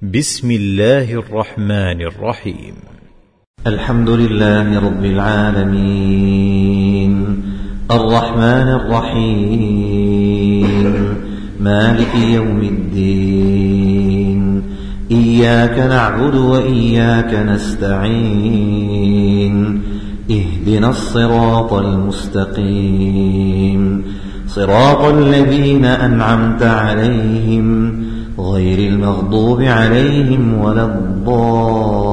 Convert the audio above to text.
بسم الله الرحمن الرحيم. الحمد لله رب العالمين الرحمن الرحيم مالك يوم الدين إياك نعبد وإياك نستعين اهدنا الصراط المستقيم صراط الذين أنعمت عليهم غير المغضوب عليهم ولا الضالين